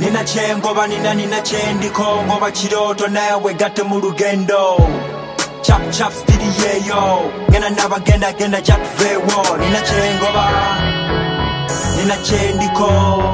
Nina chengoba nina chendiko ngoba chiroto nawe gatte mu lugendo chap chap speedy yeah yo ngena nabagenda genda jack vewo nina chengoba nina chendiko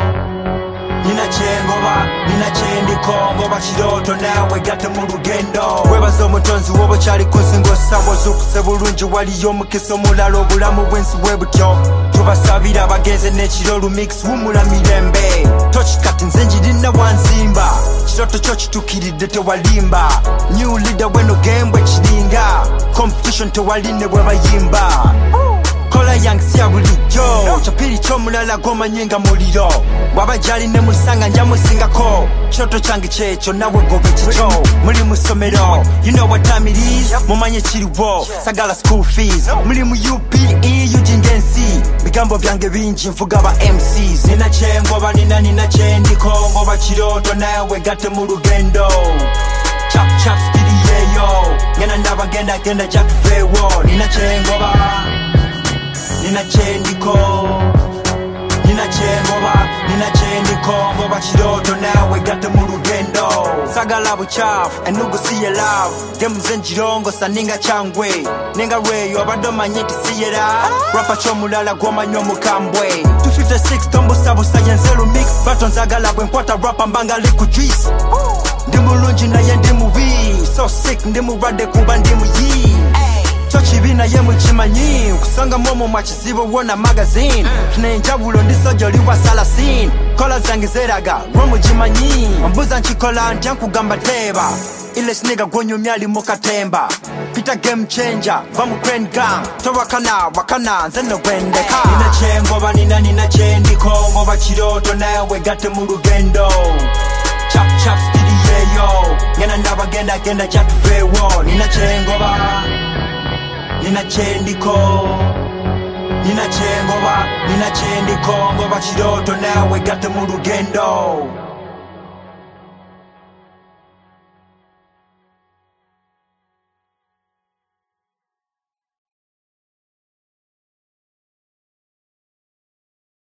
nina chengoba nina chendiko ngoba chiroto nawe gatte mu lugendo webazo mutonzi wobo chali kusingo sabo zukuse bulungi waliyo mukiso mulalo bulamu bwensi bwebutyo tubasabira bagenze n'ekirolu mix wumula mirembe tochikati nzenjirina wansimba kiroto kyo kitukiridde tewalimba new leader weno gembwe kiringa competition tewaline bwe bayimba kola yang siya bulijjo chapiri ky'omulala gomanyenga muliro wabajali ne musanga njamusingako kiroto kyange kyekyo nawe gobe kikyo muli mu ssomero you know what time it is mumanye kiriwo sagala school fees muli mu UPE UGNC bigambo byange bingi nvuga ba MCs nina chengoba nina chendiko ngoba kiroto nawe gatte mu lugendo chap chap speedy yeah yo ngena nabagenda genda jack vewo nina chengoba nina chendiko nina chengoba nina chendiko ngoba kiroto nawe gatte mu lugendo sagala buchafu enugu siye love dem zenjirongo saninga changwe nenga reyo abadomanye tisiyera rapa chomulala gomanyo mukambwe 256 tombo sabo science mix baton zagala bwenkwata rapa mbanga liku juice ndi mulungi naye ndi mubi so sick ndi murade kuba ndi muyi chibina ye muchimanyi kusanga momo mwachizibo wona magazine tunenjabulo ndisojo liwa salasin kola zange zeraga romo jimanyi mbuza nchikola nkugamba teba ile sniga gonyo myali mukatemba Peter game changer vamu crane gang wakana nzeno gwendeka nina chengoba nina chendiko ngoba kiroto nawe gatte mu lugendo chap chap speedy yeah yo ngena nabagenda genda jack vewo nina chengoba nina chendiko nina chengoba nina chendiko ngoba kiroto nawe gatte mu lugendo